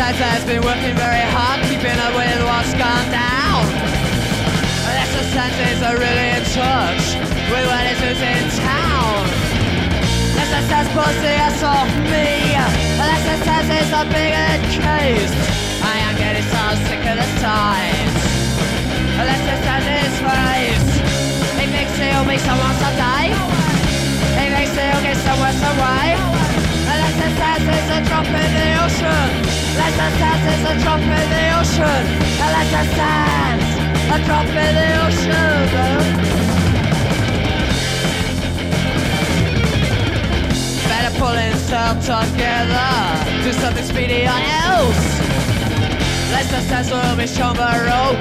Sands has been working very hard, keeping up with what's gone down. Lester Sands is really in touch with what is in town. Lester Sands pulls the ass off me. Lester Sands is a bigot case. I am getting so sick of the sights. Lester Sands is face. He thinks he'll be someone someday. He thinks he'll get somewhere someway. Lester Sands is a drop in the ocean. Lester Sands is a drop in the ocean. Lester Sands, a drop in the ocean. Better pull himself together, do something speedy or else Lester Sands will be shown the road.